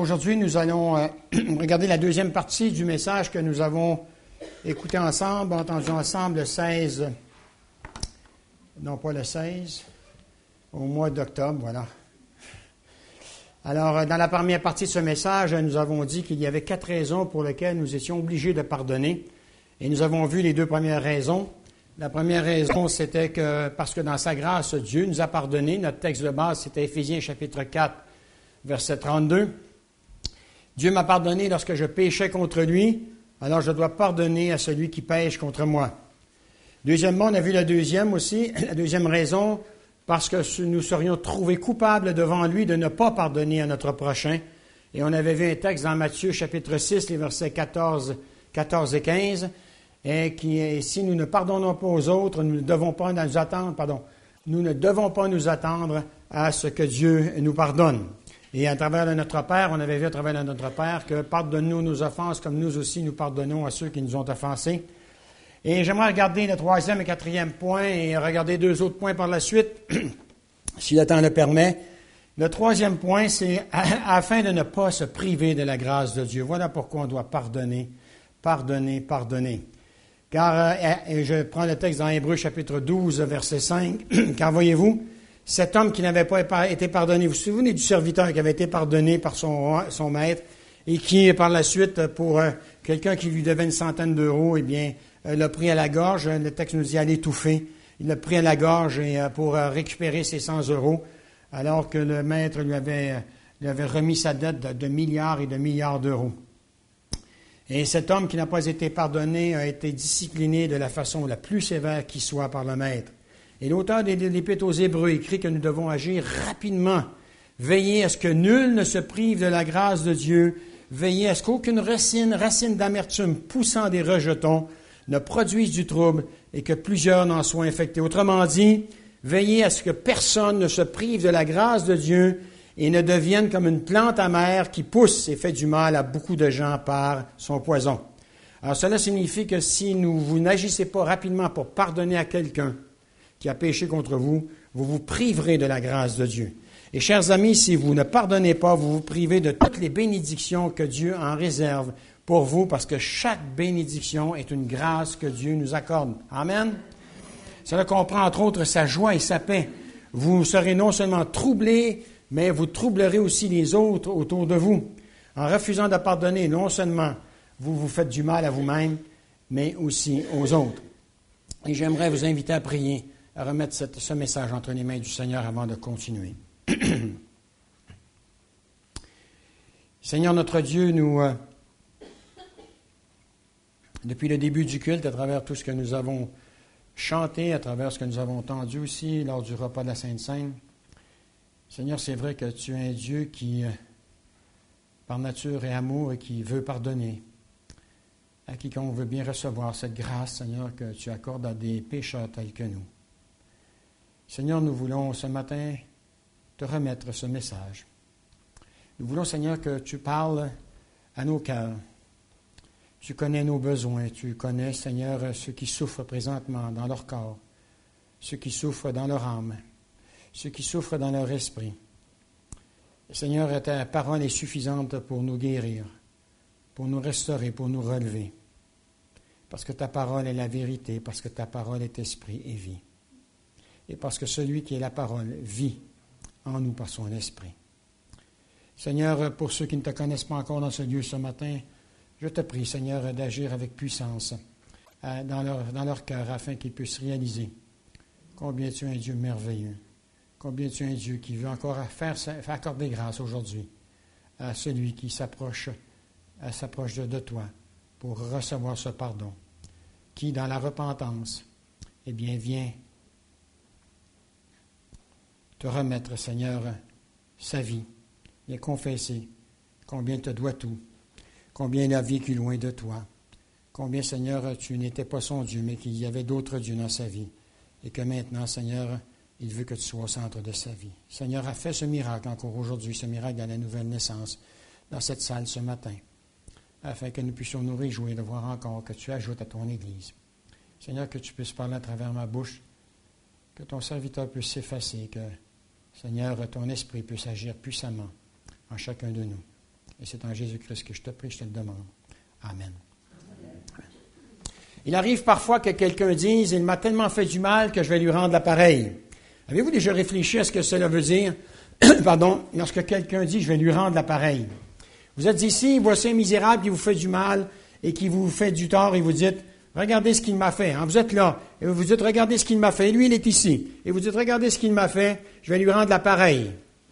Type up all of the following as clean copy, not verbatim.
aujourd'hui, nous allons regarder la deuxième partie du message que nous avons écouté ensemble, entendu ensemble le 16, non pas le 16, au mois d'octobre, voilà. Alors, dans la première partie de ce message, nous avons dit qu'il y avait 4 raisons pour lesquelles nous étions obligés de pardonner. Et nous avons vu les 2 premières raisons. La première raison, c'était que parce que dans sa grâce, Dieu nous a pardonné. Notre texte de base, c'était Éphésiens chapitre 4, verset 32. Dieu m'a pardonné lorsque je péchais contre lui, alors je dois pardonner à celui qui pêche contre moi. Deuxièmement, on a vu la deuxième raison, parce que nous serions trouvés coupables devant lui de ne pas pardonner à notre prochain. Et on avait vu un texte dans Matthieu chapitre 6, les versets 14 et 15, et si nous ne pardonnons pas aux autres, nous ne devons pas nous attendre à ce que Dieu nous pardonne. Et à travers de notre Père, on avait vu à travers de notre Père que pardonne-nous nos offenses comme nous aussi nous pardonnons à ceux qui nous ont offensés. Et j'aimerais regarder le 3e et 4e point et regarder 2 autres points par la suite, si le temps le permet. Le 3e point, c'est afin de ne pas se priver de la grâce de Dieu. Voilà pourquoi on doit pardonner. Car, je prends le texte dans Hébreux chapitre 12, verset 5, car voyez-vous, cet homme qui n'avait pas été pardonné, vous vous souvenez du serviteur qui avait été pardonné par son maître et qui, par la suite, pour quelqu'un qui lui devait 100 d'euros, eh bien, l'a pris à la gorge. Le texte nous dit à l'étouffer. Il l'a pris à la gorge pour récupérer ses 100 euros, alors que le maître lui avait remis sa dette de milliards et de milliards d'euros. Et cet homme qui n'a pas été pardonné a été discipliné de la façon la plus sévère qui soit par le maître. Et l'auteur de l'Épître aux Hébreux écrit que nous devons agir rapidement, veiller à ce que nul ne se prive de la grâce de Dieu, veiller à ce qu'aucune racine d'amertume poussant des rejetons ne produise du trouble et que plusieurs n'en soient infectés. Autrement dit, veiller à ce que personne ne se prive de la grâce de Dieu et ne devienne comme une plante amère qui pousse et fait du mal à beaucoup de gens par son poison. Alors cela signifie que si vous n'agissez pas rapidement pour pardonner à quelqu'un qui a péché contre vous, vous vous priverez de la grâce de Dieu. Et chers amis, si vous ne pardonnez pas, vous vous privez de toutes les bénédictions que Dieu en réserve pour vous, parce que chaque bénédiction est une grâce que Dieu nous accorde. Amen. Cela comprend entre autres sa joie et sa paix. Vous serez non seulement troublés, mais vous troublerez aussi les autres autour de vous. En refusant de pardonner, non seulement vous vous faites du mal à vous-même, mais aussi aux autres. Et j'aimerais vous inviter à prier, à remettre ce message entre les mains du Seigneur avant de continuer. Seigneur notre Dieu, depuis le début du culte, à travers tout ce que nous avons chanté, à travers ce que nous avons entendu aussi lors du repas de la Sainte Seine, Seigneur, c'est vrai que tu es un Dieu qui, par nature, est amour et qui veut pardonner à quiconque veut bien recevoir cette grâce, Seigneur, que tu accordes à des pécheurs tels que nous. Seigneur, nous voulons ce matin te remettre ce message. Nous voulons, Seigneur, que tu parles à nos cœurs. Tu connais nos besoins. Tu connais, Seigneur, ceux qui souffrent présentement dans leur corps, ceux qui souffrent dans leur âme, ceux qui souffrent dans leur esprit. Seigneur, ta parole est suffisante pour nous guérir, pour nous restaurer, pour nous relever. Parce que ta parole est la vérité, parce que ta parole est esprit et vie. Et parce que celui qui est la parole vit en nous par son esprit. Seigneur, pour ceux qui ne te connaissent pas encore dans ce lieu ce matin, je te prie, Seigneur, d'agir avec puissance dans leur cœur afin qu'ils puissent réaliser combien tu es un Dieu merveilleux, combien tu es un Dieu qui veut encore faire accorder grâce aujourd'hui à celui qui s'approche de toi pour recevoir ce pardon, qui, dans la repentance, eh bien, vient te remettre, Seigneur, sa vie, vient confesser combien il te doit tout, combien il a vécu loin de toi, combien, Seigneur, tu n'étais pas son Dieu, mais qu'il y avait d'autres dieux dans sa vie, et que maintenant, Seigneur, il veut que tu sois au centre de sa vie. Seigneur, a fait ce miracle encore aujourd'hui, ce miracle de la nouvelle naissance, dans cette salle ce matin, afin que nous puissions nous réjouir de voir encore que tu ajoutes à ton Église. Seigneur, que tu puisses parler à travers ma bouche, que ton serviteur puisse s'effacer, que, Seigneur, ton esprit puisse agir puissamment en chacun de nous. Et c'est en Jésus-Christ que je te prie, je te le demande. Amen. Il arrive parfois que quelqu'un dise, il m'a tellement fait du mal que je vais lui rendre l'appareil. Avez-vous déjà réfléchi à ce que cela veut dire? Pardon, lorsque quelqu'un dit, je vais lui rendre l'appareil. Vous êtes ici, voici un misérable qui vous fait du mal et qui vous fait du tort et vous dites, regardez ce qu'il m'a fait. Hein? Vous êtes là et vous dites, regardez ce qu'il m'a fait. Lui, il est ici. Et vous dites, regardez ce qu'il m'a fait, je vais lui rendre l'appareil.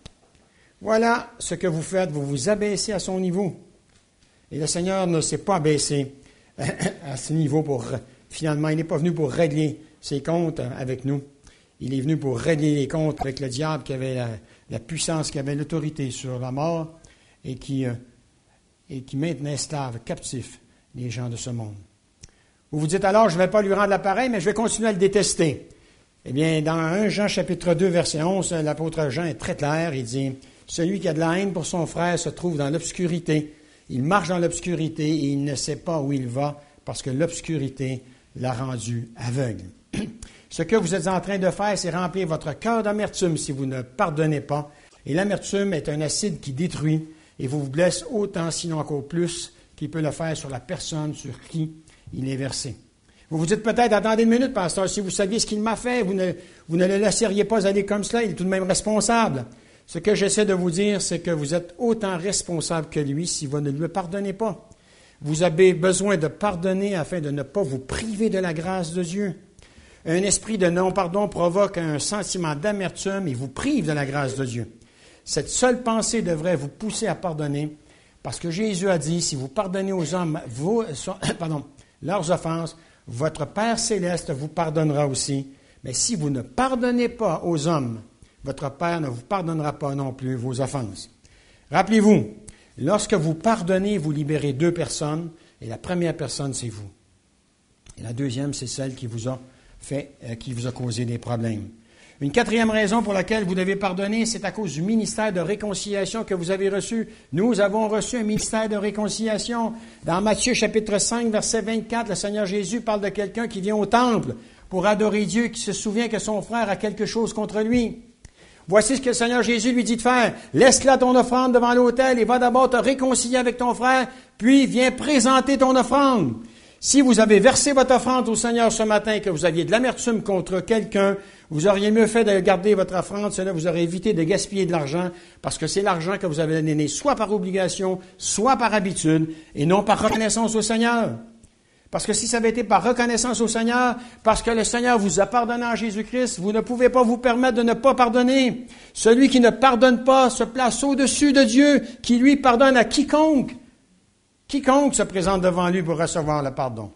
Voilà ce que vous faites, vous vous abaissez à son niveau. Et le Seigneur ne s'est pas abaissé à ce niveau finalement, il n'est pas venu pour régler ses comptes avec nous. Il est venu pour régler les comptes avec le diable qui avait la puissance, qui avait l'autorité sur la mort et qui maintenait esclaves, captifs, les gens de ce monde. Vous vous dites alors, je ne vais pas lui rendre l'appareil, mais je vais continuer à le détester. Eh bien, dans 1 Jean chapitre 2, verset 11, l'apôtre Jean est très clair, il dit, celui qui a de la haine pour son frère se trouve dans l'obscurité. Il marche dans l'obscurité et il ne sait pas où il va parce que l'obscurité l'a rendu aveugle. Ce que vous êtes en train de faire, c'est remplir votre cœur d'amertume si vous ne pardonnez pas. Et l'amertume est un acide qui détruit et vous blesse autant, sinon encore plus, qu'il peut le faire sur la personne sur qui il est versé. Vous vous dites peut-être, attendez une minute, pasteur, si vous saviez ce qu'il m'a fait, vous ne le laisseriez pas aller comme cela, il est tout de même responsable. Ce que j'essaie de vous dire, c'est que vous êtes autant responsable que lui si vous ne lui pardonnez pas. Vous avez besoin de pardonner afin de ne pas vous priver de la grâce de Dieu. Un esprit de non-pardon provoque un sentiment d'amertume et vous prive de la grâce de Dieu. Cette seule pensée devrait vous pousser à pardonner parce que Jésus a dit, si vous pardonnez aux hommes leurs offenses, votre Père céleste vous pardonnera aussi. Mais si vous ne pardonnez pas aux hommes, votre Père ne vous pardonnera pas non plus vos offenses. Rappelez-vous, lorsque vous pardonnez, vous libérez 2 personnes, et la première personne, c'est vous. Et la deuxième, c'est celle qui vous a causé des problèmes. Une 4e raison pour laquelle vous devez pardonner, c'est à cause du ministère de réconciliation que vous avez reçu. Nous avons reçu un ministère de réconciliation. Dans Matthieu chapitre 5, verset 24, le Seigneur Jésus parle de quelqu'un qui vient au temple pour adorer Dieu, qui se souvient que son frère a quelque chose contre lui. Voici ce que le Seigneur Jésus lui dit de faire. Laisse là ton offrande devant l'autel et va d'abord te réconcilier avec ton frère, puis viens présenter ton offrande. Si vous avez versé votre offrande au Seigneur ce matin et que vous aviez de l'amertume contre quelqu'un, vous auriez mieux fait de garder votre offrande, cela vous aurait évité de gaspiller de l'argent, parce que c'est l'argent que vous avez donné soit par obligation, soit par habitude, et non par reconnaissance au Seigneur. Parce que si ça avait été par reconnaissance au Seigneur, parce que le Seigneur vous a pardonné en Jésus-Christ, vous ne pouvez pas vous permettre de ne pas pardonner. Celui qui ne pardonne pas se place au-dessus de Dieu, qui lui pardonne à quiconque. Quiconque se présente devant lui pour recevoir le pardon.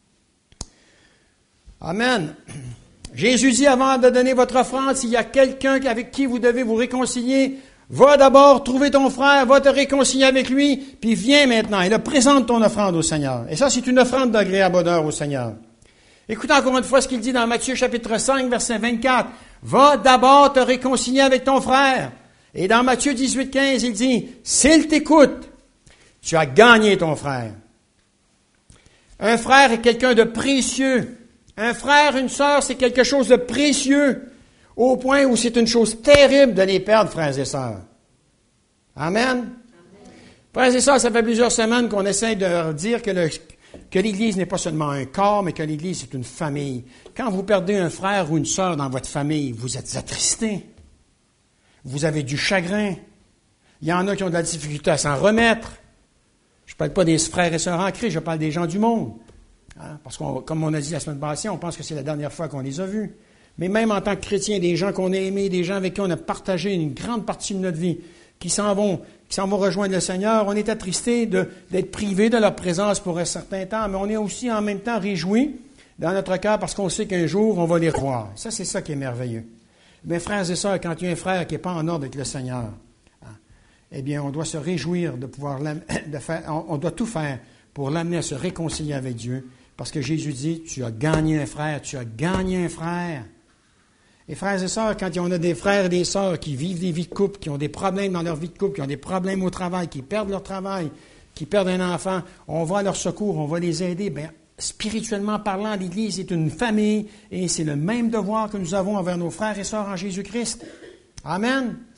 Amen. Jésus dit avant de donner votre offrande, s'il y a quelqu'un avec qui vous devez vous réconcilier, va d'abord trouver ton frère, va te réconcilier avec lui, puis viens maintenant et présente ton offrande au Seigneur. Et ça, c'est une offrande d'agréable odeur au Seigneur. Écoutez encore une fois ce qu'il dit dans Matthieu chapitre 5, verset 24. Va d'abord te réconcilier avec ton frère. Et dans Matthieu 18, 15, il dit, s'il t'écoute, tu as gagné ton frère. Un frère est quelqu'un de précieux. Un frère, une sœur, c'est quelque chose de précieux. Au point où c'est une chose terrible de les perdre, frères et sœurs. Amen. Frères et sœurs, ça fait plusieurs semaines qu'on essaie de leur dire que l'Église n'est pas seulement un corps, mais que l'Église est une famille. Quand vous perdez un frère ou une sœur dans votre famille, vous êtes attristés. Vous avez du chagrin. Il y en a qui ont de la difficulté à s'en remettre. Je ne parle pas des frères et sœurs en Christ, je parle des gens du monde. Hein? Parce que, comme on a dit la semaine passée, on pense que c'est la dernière fois qu'on les a vus. Mais même en tant que chrétiens, des gens qu'on a aimés, des gens avec qui on a partagé une grande partie de notre vie, qui s'en vont rejoindre le Seigneur, on est attristés d'être privés de leur présence pour un certain temps, mais on est aussi en même temps réjouis dans notre cœur parce qu'on sait qu'un jour, on va les revoir. Ça, c'est ça qui est merveilleux. Mais frères et sœurs, quand il y a un frère qui n'est pas en ordre avec le Seigneur, eh bien, on doit se réjouir de pouvoir on doit tout faire pour l'amener à se réconcilier avec Dieu. Parce que Jésus dit, tu as gagné un frère, tu as gagné un frère. Et frères et sœurs, quand on a des frères et des sœurs qui vivent des vies de couple, qui ont des problèmes dans leur vie de couple, qui ont des problèmes au travail, qui perdent leur travail, qui perdent un enfant, on va à leur secours, on va les aider. Bien, spirituellement parlant, l'Église est une famille et c'est le même devoir que nous avons envers nos frères et sœurs en Jésus-Christ. Amen.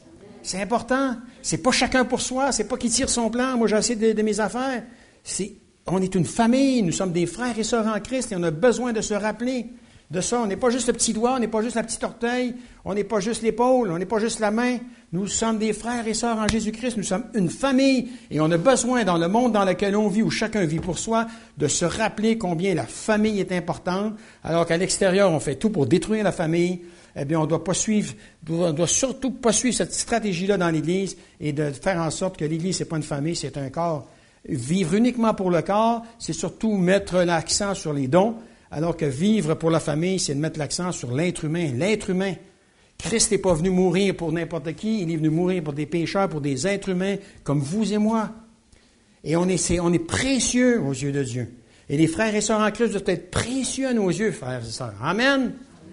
C'est important. C'est pas chacun pour soi. C'est pas qui tire son plan. Moi, j'ai assez de mes affaires. On est une famille. Nous sommes des frères et sœurs en Christ et on a besoin de se rappeler de ça. On n'est pas juste le petit doigt, on n'est pas juste la petite orteil, on n'est pas juste l'épaule, on n'est pas juste la main. Nous sommes des frères et sœurs en Jésus-Christ. Nous sommes une famille et on a besoin, dans le monde dans lequel on vit, où chacun vit pour soi, de se rappeler combien la famille est importante, alors qu'à l'extérieur, on fait tout pour détruire la famille. Eh bien, on doit surtout pas suivre cette stratégie-là dans l'Église et de faire en sorte que l'Église, c'est pas une famille, c'est un corps. Vivre uniquement pour le corps, c'est surtout mettre l'accent sur les dons, alors que vivre pour la famille, c'est de mettre l'accent sur l'être humain. L'être humain. Christ n'est pas venu mourir pour n'importe qui, il est venu mourir pour des pécheurs, pour des êtres humains comme vous et moi. Et on est précieux aux yeux de Dieu. Et les frères et sœurs en Christ doivent être précieux à nos yeux, frères et sœurs. Amen.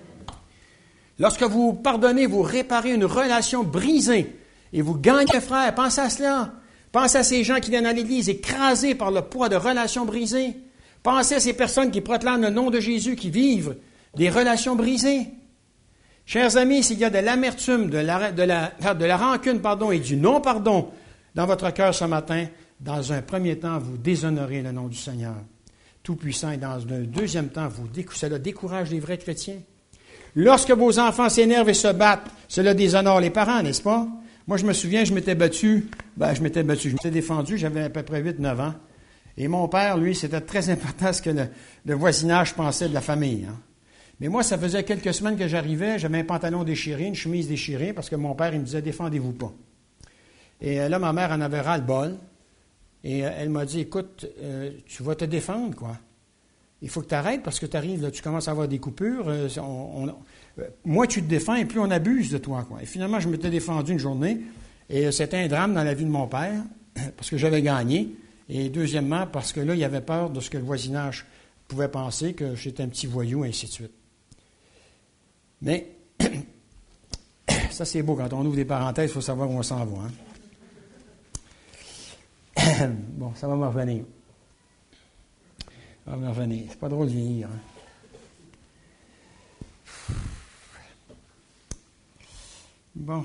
Lorsque vous pardonnez, vous réparez une relation brisée et vous gagnez, frère. Pensez à cela. Pensez à ces gens qui viennent à l'Église écrasés par le poids de relations brisées. Pensez à ces personnes qui proclament le nom de Jésus, qui vivent des relations brisées. Chers amis, s'il y a de l'amertume, de la rancune, et du non-pardon dans votre cœur ce matin, dans un premier temps, vous déshonorez le nom du Seigneur Tout-Puissant, et dans un deuxième temps, cela décourage les vrais chrétiens. Lorsque vos enfants s'énervent et se battent, cela déshonore les parents, n'est-ce pas? Moi, je me souviens, je m'étais défendu, j'avais à peu près 8-9 ans. Et mon père, lui, c'était très important ce que le voisinage pensait de la famille. Hein. Mais moi, ça faisait quelques semaines que j'arrivais, j'avais un pantalon déchiré, une chemise déchirée, parce que mon père, il me disait, défendez-vous pas. Et là, ma mère en avait ras-le-bol. Et elle m'a dit, écoute, tu vas te défendre, quoi. Il faut que tu arrêtes parce que tu arrives, là, tu commences à avoir des coupures. Moins tu te défends et plus on abuse de toi, quoi. Et finalement, je m'étais défendu une journée. Et c'était un drame dans la vie de mon père, parce que j'avais gagné. Et deuxièmement, parce que là, il avait peur de ce que le voisinage pouvait penser, que j'étais un petit voyou, et ainsi de suite. Mais, ça c'est beau, quand on ouvre des parenthèses, il faut savoir où on s'en va. Hein? Bon, ça va me revenir. Ça va me revenir. C'est pas drôle de vieillir. Hein? Bon.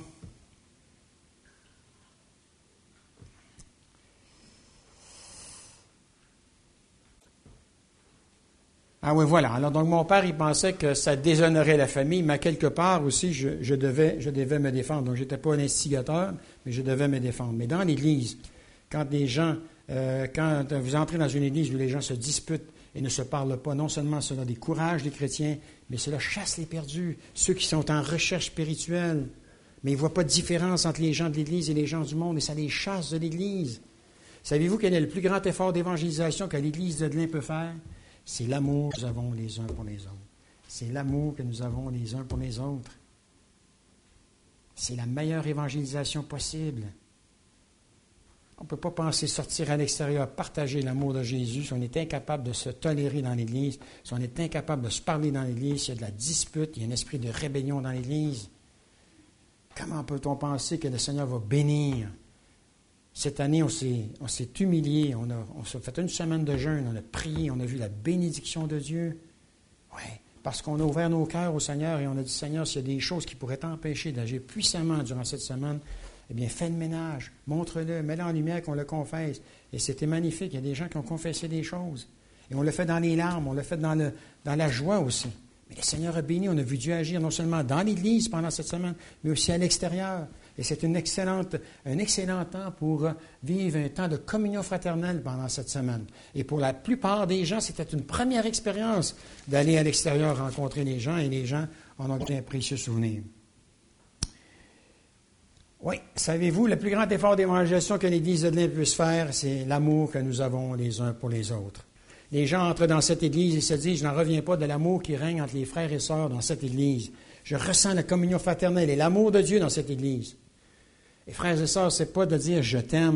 Ah oui, voilà. Alors, donc, mon père, il pensait que ça déshonorait la famille, mais à quelque part aussi, je devais me défendre. Donc, je n'étais pas un instigateur, mais je devais me défendre. Mais dans l'Église, quand vous entrez dans une Église où les gens se disputent et ne se parlent pas, non seulement cela décourage les chrétiens, mais cela chasse les perdus, ceux qui sont en recherche spirituelle. Mais ils ne voient pas de différence entre les gens de l'Église et les gens du monde, et ça les chasse de l'Église. Savez-vous quel est le plus grand effort d'évangélisation que l'Église de Delin peut faire? C'est l'amour que nous avons les uns pour les autres. C'est l'amour que nous avons les uns pour les autres. C'est la meilleure évangélisation possible. On ne peut pas penser sortir à l'extérieur, partager l'amour de Jésus si on est incapable de se tolérer dans l'Église, si on est incapable de se parler dans l'Église, s'il y a de la dispute, il y a un esprit de rébellion dans l'Église. Comment peut-on penser que le Seigneur va bénir? Cette année, on s'est humilié, on s'est fait une semaine de jeûne, on a prié, on a vu la bénédiction de Dieu. Oui, parce qu'on a ouvert nos cœurs au Seigneur et on a dit, Seigneur, s'il y a des choses qui pourraient t'empêcher d'agir puissamment durant cette semaine, eh bien, fais le ménage, montre-le, mets-le en lumière, qu'on le confesse. Et c'était magnifique, il y a des gens qui ont confessé des choses. Et on l'a fait dans les larmes, on l'a fait dans la joie aussi. Mais le Seigneur a béni, on a vu Dieu agir non seulement dans l'Église pendant cette semaine, mais aussi à l'extérieur. Et c'est un excellent temps pour vivre un temps de communion fraternelle pendant cette semaine. Et pour la plupart des gens, c'était une première expérience d'aller à l'extérieur rencontrer les gens, et les gens en ont un précieux souvenir. Oui, savez-vous, le plus grand effort d'évangélisation que l'Église de Delin puisse faire, c'est l'amour que nous avons les uns pour les autres. Les gens entrent dans cette Église et se disent, je n'en reviens pas de l'amour qui règne entre les frères et sœurs dans cette Église. Je ressens la communion fraternelle et l'amour de Dieu dans cette Église. Et frères et sœurs, ce n'est pas de dire « je t'aime ».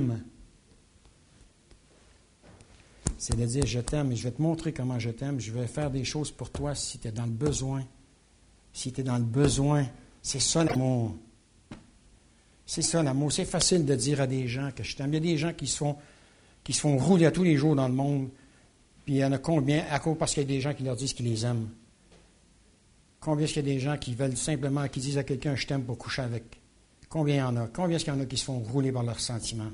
C'est de dire « je t'aime et je vais te montrer comment je t'aime. Je vais faire des choses pour toi si tu es dans le besoin. Si tu es dans le besoin, c'est ça l'amour. C'est ça l'amour. C'est facile de dire à des gens que je t'aime. Il y a des gens qui se font rouler à tous les jours dans le monde. Puis il y en a combien, à cause parce qu'il y a des gens qui leur disent qu'ils les aiment. Combien est-ce qu'il y a des gens qui veulent simplement, qui disent à quelqu'un « je t'aime » pour coucher avec? Combien il y en a? Combien est-ce qu'il y en a qui se font rouler par leurs sentiments?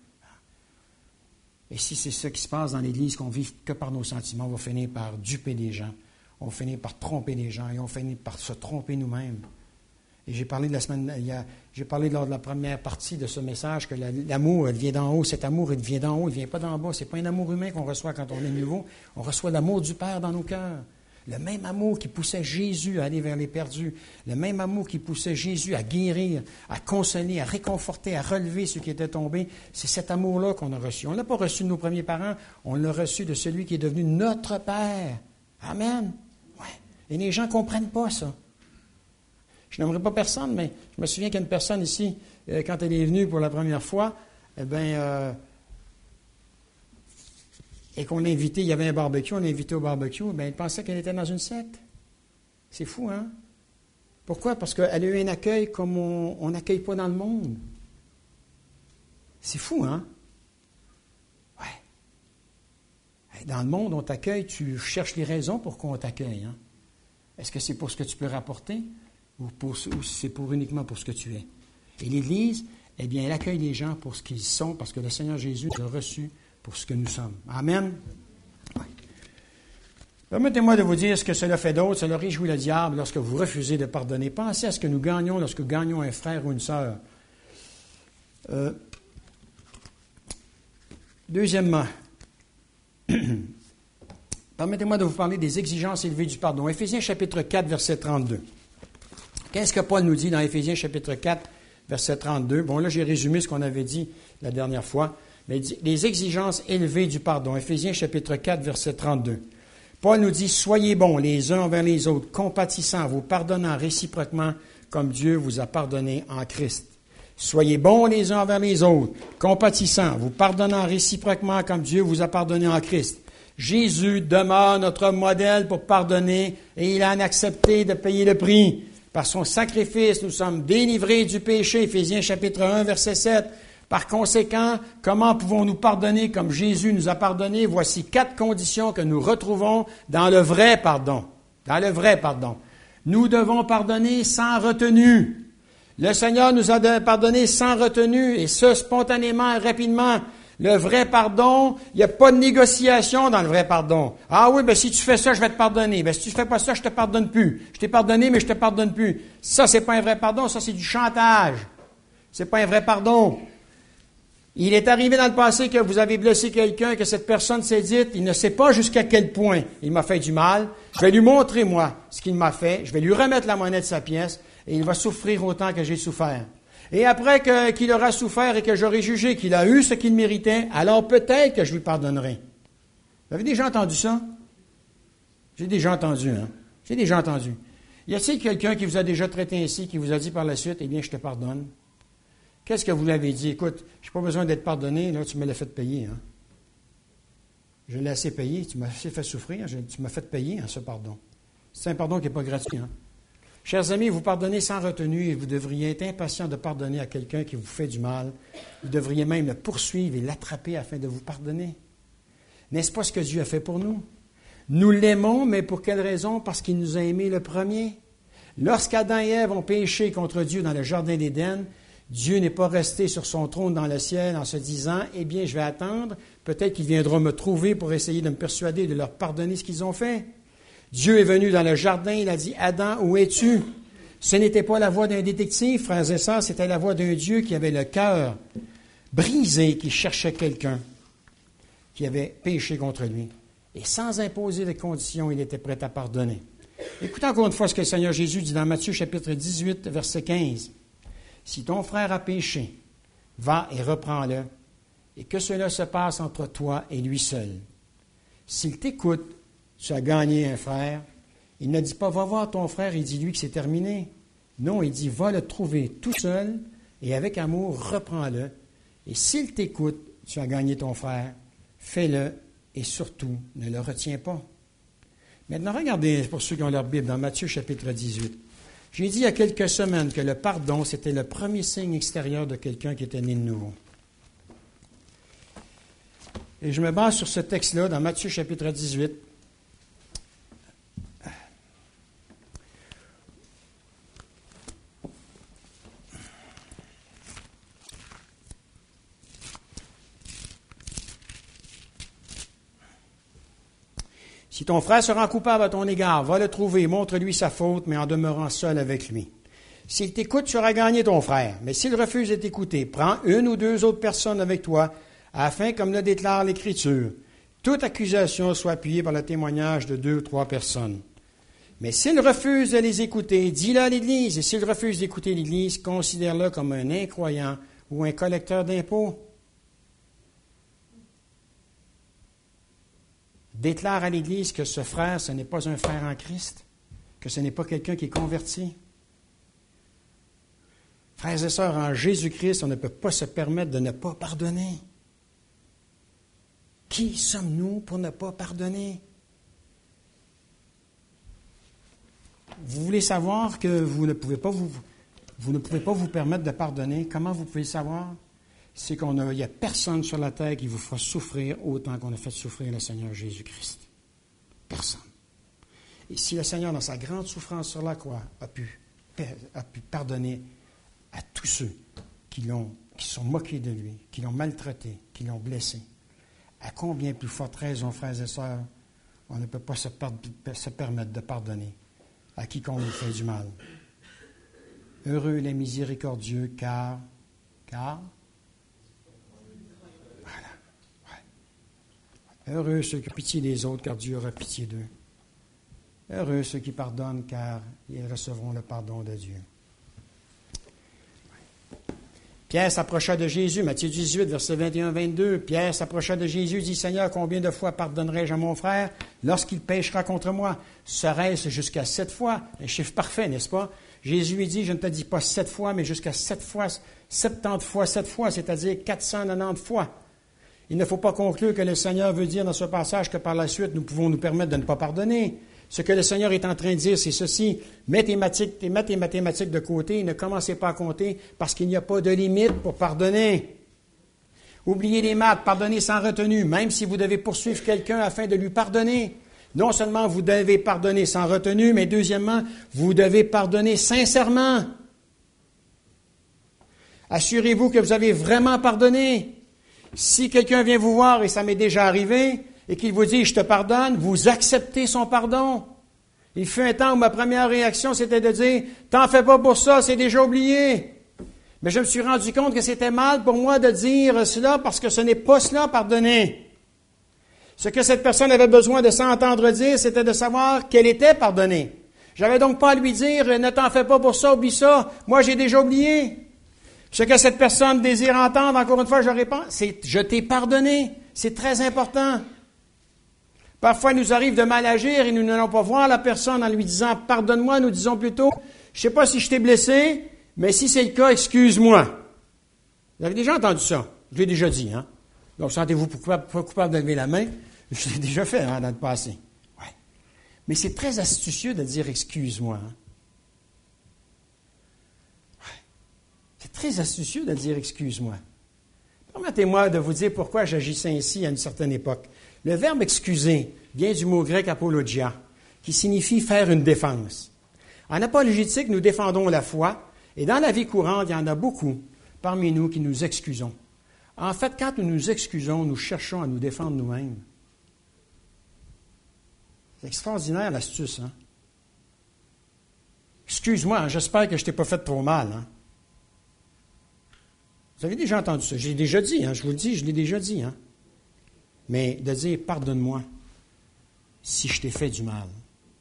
Et si c'est ça qui se passe dans l'Église, qu'on vit que par nos sentiments, on va finir par duper les gens, on va finir par tromper les gens et on va finir par se tromper nous-mêmes. Et j'ai parlé j'ai parlé lors de la première partie de ce message que l'amour, il vient d'en haut. Cet amour, il vient d'en haut, il ne vient pas d'en bas. Ce n'est pas un amour humain qu'on reçoit quand on est nouveau. On reçoit l'amour du Père dans nos cœurs. Le même amour qui poussait Jésus à aller vers les perdus. Le même amour qui poussait Jésus à guérir, à consoler, à réconforter, à relever ceux qui étaient tombés. C'est cet amour-là qu'on a reçu. On ne l'a pas reçu de nos premiers parents, on l'a reçu de celui qui est devenu notre Père. Amen. Ouais. Et les gens ne comprennent pas ça. Je n'aimerais pas personne, mais je me souviens qu'il y a une personne ici, quand elle est venue pour la première fois, et qu'on l'a invitée, il y avait un barbecue, on l'a invitée au barbecue, elle pensait qu'elle était dans une secte. C'est fou, hein? Pourquoi? Parce qu'elle a eu un accueil comme on n'accueille pas dans le monde. C'est fou, hein? Ouais. Dans le monde, on t'accueille, tu cherches les raisons pour qu'on t'accueille. Hein? Est-ce que c'est pour ce que tu peux rapporter? Ou c'est uniquement pour ce que tu es. Et l'Église, eh bien, elle accueille les gens pour ce qu'ils sont, parce que le Seigneur Jésus les a reçus pour ce que nous sommes. Amen. Ouais. Permettez-moi de vous dire ce que cela fait d'autre. Cela réjouit le diable lorsque vous refusez de pardonner. Pensez à ce que nous gagnons lorsque nous gagnons un frère ou une sœur. Deuxièmement, permettez-moi de vous parler des exigences élevées du pardon. Éphésiens chapitre 4, verset 32. Qu'est-ce que Paul nous dit dans Éphésiens chapitre 4, verset 32? Bon, là, j'ai résumé ce qu'on avait dit la dernière fois. Mais les exigences élevées du pardon. Éphésiens chapitre 4, verset 32. Paul nous dit, « Soyez bons les uns envers les autres, compatissants, vous pardonnant réciproquement comme Dieu vous a pardonné en Christ. » Soyez bons les uns envers les autres, compatissants, vous pardonnant réciproquement comme Dieu vous a pardonné en Christ. Jésus demeure notre modèle pour pardonner et il a accepté de payer le prix. Par son sacrifice, nous sommes délivrés du péché. Éphésiens chapitre 1, verset 7. Par conséquent, comment pouvons-nous pardonner comme Jésus nous a pardonné? Voici 4 conditions que nous retrouvons dans le vrai pardon. Dans le vrai pardon. Nous devons pardonner sans retenue. Le Seigneur nous a pardonné sans retenue, et ce, spontanément et rapidement. Le vrai pardon, il n'y a pas de négociation dans le vrai pardon. Ah oui, si tu fais ça, je vais te pardonner. Si tu ne fais pas ça, je te pardonne plus. Je t'ai pardonné, mais je te pardonne plus. Ça, c'est pas un vrai pardon, ça, c'est du chantage. C'est pas un vrai pardon. Il est arrivé dans le passé que vous avez blessé quelqu'un, que cette personne s'est dite, il ne sait pas jusqu'à quel point il m'a fait du mal. Je vais lui montrer, moi, ce qu'il m'a fait. Je vais lui remettre la monnaie de sa pièce, et il va souffrir autant que j'ai souffert. Et après qu'il aura souffert et que j'aurai jugé qu'il a eu ce qu'il méritait, alors peut-être que je lui pardonnerai. Vous avez déjà entendu ça? J'ai déjà entendu, hein? J'ai déjà entendu. Y a-t-il quelqu'un qui vous a déjà traité ainsi, qui vous a dit par la suite, eh bien, je te pardonne? Qu'est-ce que vous lui avez dit? Écoute, je n'ai pas besoin d'être pardonné, là, tu me l'as fait payer, hein? Je l'ai assez payé, tu m'as assez fait souffrir, tu m'as fait payer, hein, ce pardon. C'est un pardon qui n'est pas gratuit, hein? Chers amis, vous pardonnez sans retenue et vous devriez être impatient de pardonner à quelqu'un qui vous fait du mal. Vous devriez même le poursuivre et l'attraper afin de vous pardonner. N'est-ce pas ce que Dieu a fait pour nous? Nous l'aimons, mais pour quelle raison? Parce qu'il nous a aimés le premier. Lorsqu'Adam et Ève ont péché contre Dieu dans le jardin d'Éden, Dieu n'est pas resté sur son trône dans le ciel en se disant « Eh bien, je vais attendre, peut-être qu'il viendra me trouver pour essayer de me persuader de leur pardonner ce qu'ils ont fait. » Dieu est venu dans le jardin, il a dit « Adam, où es-tu? » Ce n'était pas la voix d'un détective, frères et sœurs, c'était la voix d'un Dieu qui avait le cœur brisé, qui cherchait quelqu'un qui avait péché contre lui. Et sans imposer de conditions, il était prêt à pardonner. Écoutez encore une fois ce que le Seigneur Jésus dit dans Matthieu chapitre 18, verset 15. « Si ton frère a péché, va et reprends-le, et que cela se passe entre toi et lui seul. S'il t'écoute, tu as gagné un frère. » Il ne dit pas « Va voir ton frère et dis-lui que c'est terminé. » Non, il dit « Va le trouver tout seul et avec amour, reprends-le. Et s'il t'écoute, tu as gagné ton frère. Fais-le et surtout, ne le retiens pas. » Maintenant, regardez pour ceux qui ont leur Bible dans Matthieu chapitre 18. J'ai dit il y a quelques semaines que le pardon, c'était le premier signe extérieur de quelqu'un qui était né de nouveau. Et je me base sur ce texte-là dans Matthieu chapitre 18. Si ton frère se rend coupable à ton égard, va le trouver, montre-lui sa faute, mais en demeurant seul avec lui. S'il t'écoute, tu auras gagné ton frère. Mais s'il refuse de t'écouter, prends une ou deux autres personnes avec toi, afin, comme le déclare l'Écriture, toute accusation soit appuyée par le témoignage de 2 ou 3 personnes. Mais s'il refuse de les écouter, dis-le à l'Église. Et s'il refuse d'écouter l'Église, considère-le comme un incroyant ou un collecteur d'impôts. Déclare à l'Église que ce frère, ce n'est pas un frère en Christ, que ce n'est pas quelqu'un qui est converti. Frères et sœurs, en Jésus-Christ, on ne peut pas se permettre de ne pas pardonner. Qui sommes-nous pour ne pas pardonner? Vous voulez savoir que vous ne pouvez pas vous permettre de pardonner? Comment vous pouvez le savoir? C'est qu'il n'y a personne sur la terre qui vous fera souffrir autant qu'on a fait souffrir le Seigneur Jésus-Christ. Personne. Et si le Seigneur, dans sa grande souffrance sur la croix, a pu pardonner à tous ceux qui sont moqués de lui, qui l'ont maltraité, qui l'ont blessé, à combien plus forte raison, frères et sœurs, on ne peut pas se permettre de pardonner à quiconque nous fait du mal. Heureux les miséricordieux, car voilà. Ouais. Heureux ceux qui ont pitié des autres, car Dieu aura pitié d'eux. Heureux ceux qui pardonnent, car ils recevront le pardon de Dieu. Pierre s'approcha de Jésus, Matthieu 18, versets 21-22. Pierre s'approcha de Jésus, dit, Seigneur, combien de fois pardonnerai-je à mon frère lorsqu'il péchera contre moi? Serait-ce jusqu'à 7 fois? Un chiffre parfait, n'est-ce pas? Jésus lui dit, je ne te dis pas 7 fois, mais jusqu'à 7 fois, 70 fois 7 fois, c'est-à-dire 490 fois. Il ne faut pas conclure que le Seigneur veut dire dans ce passage que par la suite, nous pouvons nous permettre de ne pas pardonner. Ce que le Seigneur est en train de dire, c'est ceci. Mets tes mathématiques de côté et ne commencez pas à compter parce qu'il n'y a pas de limite pour pardonner. Oubliez les maths, pardonnez sans retenue, même si vous devez poursuivre quelqu'un afin de lui pardonner. Non seulement vous devez pardonner sans retenue, mais deuxièmement, vous devez pardonner sincèrement. Assurez-vous que vous avez vraiment pardonné. Si quelqu'un vient vous voir, et ça m'est déjà arrivé, et qu'il vous dit « je te pardonne », vous acceptez son pardon. Il fut un temps où ma première réaction, c'était de dire « t'en fais pas pour ça, c'est déjà oublié ». Mais je me suis rendu compte que c'était mal pour moi de dire cela parce que ce n'est pas cela, pardonner. Ce que cette personne avait besoin de s'entendre dire, c'était de savoir qu'elle était pardonnée. J'avais donc pas à lui dire « ne t'en fais pas pour ça, oublie ça, moi j'ai déjà oublié ». Ce que cette personne désire entendre, encore une fois, je réponds, c'est « je t'ai pardonné ». C'est très important. Parfois, il nous arrive de mal agir et nous n'allons pas voir la personne en lui disant « pardonne-moi », nous disons plutôt « je ne sais pas si je t'ai blessé, mais si c'est le cas, excuse-moi ». Vous avez déjà entendu ça? Je l'ai déjà dit, hein? Donc, sentez-vous pas coupable de lever la main? Je l'ai déjà fait, hein, dans le passé. Ouais. Mais c'est très astucieux de dire « excuse-moi ». Hein? Ouais. C'est très astucieux de dire « excuse-moi ». Permettez-moi de vous dire pourquoi j'agissais ainsi à une certaine époque. Le verbe « excuser » vient du mot grec « apologia », qui signifie « faire une défense ». En apologétique, nous défendons la foi, et dans la vie courante, il y en a beaucoup parmi nous qui nous excusons. En fait, quand nous nous excusons, nous cherchons à nous défendre nous-mêmes. C'est extraordinaire, l'astuce, hein? Excuse-moi, hein, j'espère que je ne t'ai pas fait trop mal, hein? Vous avez déjà entendu ça. J'ai déjà dit, hein, je vous le dis, je l'ai déjà dit, hein? Mais de dire, pardonne-moi si je t'ai fait du mal.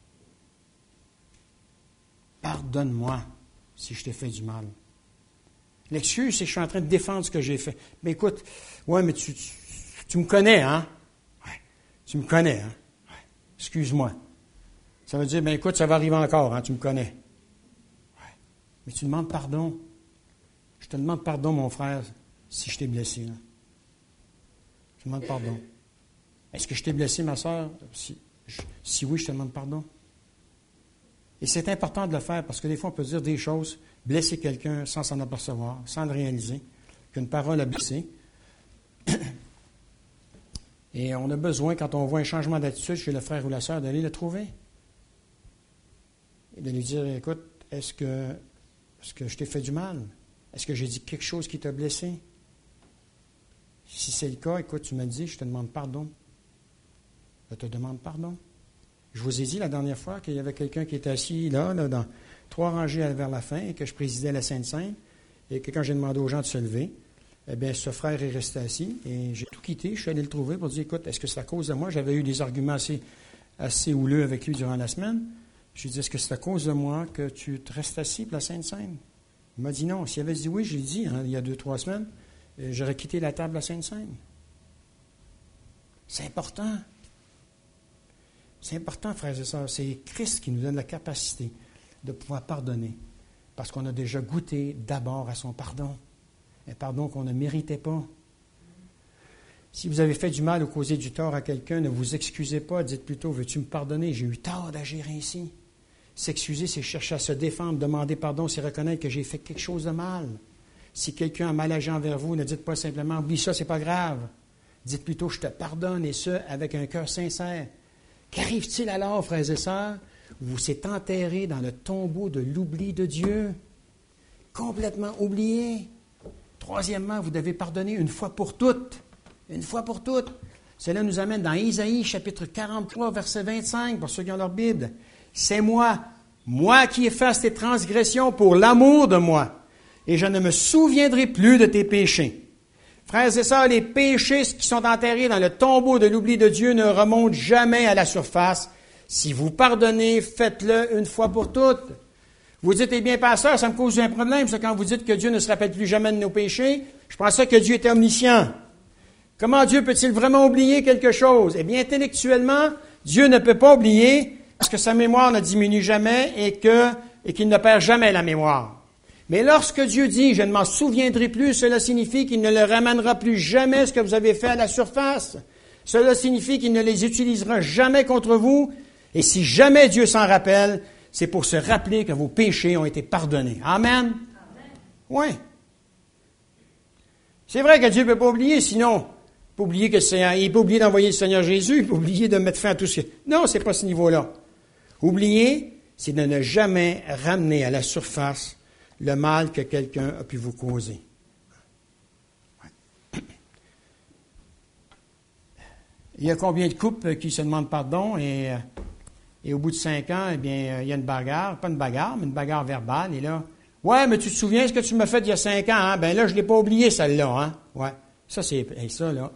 Pardonne-moi si je t'ai fait du mal. L'excuse, c'est que je suis en train de défendre ce que j'ai fait. Mais écoute, ouais, mais tu me connais, hein? Ouais, tu me connais, hein? Ouais, excuse-moi. Ça veut dire, ben écoute, ça va arriver encore, hein? Tu me connais. Ouais, mais tu demandes pardon. Je te demande pardon, mon frère, si je t'ai blessé. Là. Je te demande pardon. Est-ce que je t'ai blessé, ma soeur? Si oui, je te demande pardon. Et c'est important de le faire parce que des fois, on peut dire des choses, blesser quelqu'un sans s'en apercevoir, sans le réaliser, qu'une parole a blessé. Et on a besoin, quand on voit un changement d'attitude chez le frère ou la sœur, d'aller le trouver. Et de lui dire, écoute, est-ce que je t'ai fait du mal? Est-ce que j'ai dit quelque chose qui t'a blessé? Si c'est le cas, écoute, tu me dis, je te demande pardon. Je te demande pardon. Je vous ai dit la dernière fois qu'il y avait quelqu'un qui était assis là, dans 3 rangées vers la fin, et que je présidais la Sainte-Seine, et que quand j'ai demandé aux gens de se lever, eh bien, ce frère est resté assis, et j'ai tout quitté. Je suis allé le trouver pour dire, écoute, est-ce que c'est à cause de moi? J'avais eu des arguments assez houleux avec lui durant la semaine. Je lui ai dit, est-ce que c'est à cause de moi que tu te restes assis pour la Sainte-Seine? Il m'a dit non. S'il avait dit oui, j'ai dit, il y a 2-3 semaines, j'aurais quitté la table de la Sainte-Seine. C'est important. C'est important, frères et sœurs. C'est Christ qui nous donne la capacité de pouvoir pardonner. Parce qu'on a déjà goûté d'abord à son pardon. Un pardon qu'on ne méritait pas. Si vous avez fait du mal ou causé du tort à quelqu'un, ne vous excusez pas. Dites plutôt, veux-tu me pardonner? J'ai eu tort d'agir ainsi. S'excuser, c'est chercher à se défendre. Demander pardon, c'est reconnaître que j'ai fait quelque chose de mal. Si quelqu'un a mal agi envers vous, ne dites pas simplement, oublie ça, c'est pas grave. Dites plutôt, je te pardonne, et ce, avec un cœur sincère. Qu'arrive-t-il alors, frères et sœurs? Vous êtes enterrés dans le tombeau de l'oubli de Dieu. Complètement oublié. Troisièmement, vous devez pardonner une fois pour toutes. Une fois pour toutes. Cela nous amène dans Isaïe, chapitre 43, verset 25, pour ceux qui ont leur Bible. C'est moi qui efface tes transgressions pour l'amour de moi, et je ne me souviendrai plus de tes péchés. Frères et sœurs, les péchés qui sont enterrés dans le tombeau de l'oubli de Dieu ne remontent jamais à la surface. Si vous pardonnez, faites-le une fois pour toutes. Vous dites, eh bien, pasteur, ça me cause un problème, c'est quand vous dites que Dieu ne se rappelle plus jamais de nos péchés. Je pensais que Dieu était omniscient. Comment Dieu peut-il vraiment oublier quelque chose? Eh bien, intellectuellement, Dieu ne peut pas oublier parce que sa mémoire ne diminue jamais et qu'il ne perd jamais la mémoire. Mais lorsque Dieu dit « je ne m'en souviendrai plus », cela signifie qu'il ne le ramènera plus jamais ce que vous avez fait à la surface. Cela signifie qu'il ne les utilisera jamais contre vous. Et si jamais Dieu s'en rappelle, c'est pour se rappeler que vos péchés ont été pardonnés. Amen? Oui. C'est vrai que Dieu ne peut pas oublier, sinon, il peut oublier il peut oublier d'envoyer le Seigneur Jésus, il peut oublier de mettre fin à tout ce que... Non, c'est pas ce niveau-là. Oublier, c'est de ne jamais ramener à la surface le mal que quelqu'un a pu vous causer. Ouais. Il y a combien de couples qui se demandent pardon et au bout de 5 ans, eh bien, il y a une bagarre, pas une bagarre, mais une bagarre verbale, et là, ouais, mais tu te souviens ce que tu m'as fait il y a 5 ans, hein? Ben là, je ne l'ai pas oublié, celle-là, hein? Ouais. Ça, c'est, ça, là.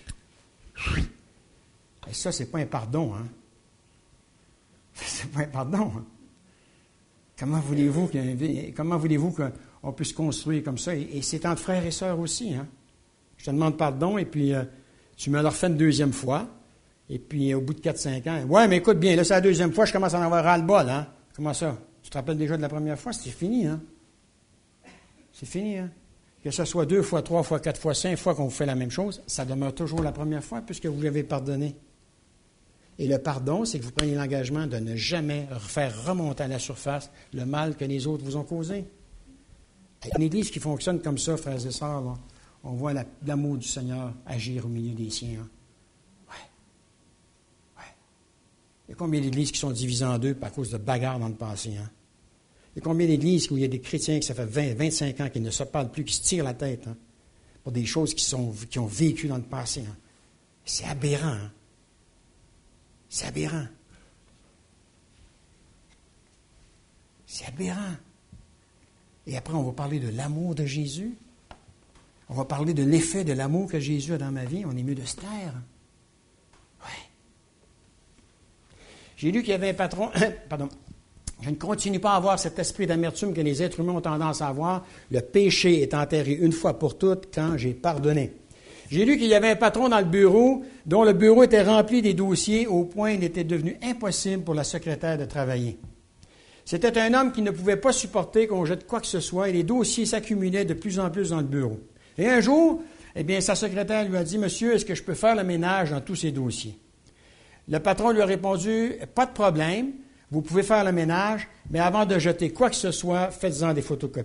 Et ça, c'est pas un pardon, hein? C'est pas un pardon, hein? Comment voulez-vous qu'on puisse construire comme ça? Et c'est entre frères et sœurs aussi, hein? Je te demande pardon, et puis tu me le refais une deuxième fois, et puis au bout de 4-5 ans, ouais, mais écoute bien, là, c'est la deuxième fois, je commence à en avoir ras-le-bol, hein? Comment ça? Tu te rappelles déjà de la première fois? C'est fini, hein? C'est fini, hein? Que ce soit 2 fois, 3 fois, 4 fois, 5 fois qu'on vous fait la même chose, ça demeure toujours la première fois, puisque vous l'avez pardonné. Et le pardon, c'est que vous preniez l'engagement de ne jamais faire remonter à la surface le mal que les autres vous ont causé. Une Église qui fonctionne comme ça, frères et sœurs, là, on voit l'amour du Seigneur agir au milieu des siens. Hein. Ouais. Il y a combien d'églises qui sont divisées en deux à cause de bagarres dans le passé? Hein? Il y a combien d'églises où il y a des chrétiens qui ça fait 20, 25 ans qu'ils ne se parlent plus, qui se tirent la tête hein, pour des choses qui ont vécu dans le passé. Hein? C'est aberrant. Hein? C'est aberrant. C'est aberrant. Et après, on va parler de l'amour de Jésus. On va parler de l'effet de l'amour que Jésus a dans ma vie. On est mieux de se taire. Oui. J'ai lu qu'il y avait un patron... Pardon. Je ne continue pas à avoir cet esprit d'amertume que les êtres humains ont tendance à avoir. Le péché est enterré une fois pour toutes quand j'ai pardonné. J'ai lu qu'il y avait un patron dans le bureau dont le bureau était rempli des dossiers au point qu'il était devenu impossible pour la secrétaire de travailler. C'était un homme qui ne pouvait pas supporter qu'on jette quoi que ce soit et les dossiers s'accumulaient de plus en plus dans le bureau. Et un jour, eh bien, sa secrétaire lui a dit « Monsieur, est-ce que je peux faire le ménage dans tous ces dossiers? » Le patron lui a répondu « Pas de problème, vous pouvez faire le ménage, mais avant de jeter quoi que ce soit, faites-en des photocopies. »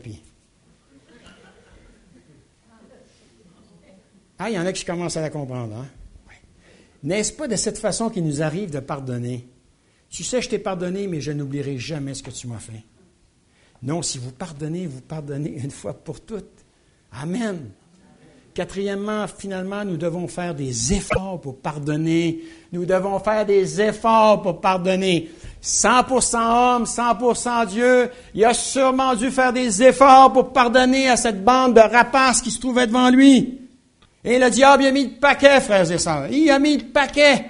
Ah, il y en a qui commencent à la comprendre. Hein? Oui. N'est-ce pas de cette façon qu'il nous arrive de pardonner? Tu sais, je t'ai pardonné, mais je n'oublierai jamais ce que tu m'as fait. Non, si vous pardonnez une fois pour toutes. Amen. Quatrièmement, finalement, nous devons faire des efforts pour pardonner. Nous devons faire des efforts pour pardonner. 100% homme, 100% Dieu. Il a sûrement dû faire des efforts pour pardonner à cette bande de rapaces qui se trouvait devant lui. Et le diable, il a mis le paquet, frères et sœurs. Il a mis le paquet.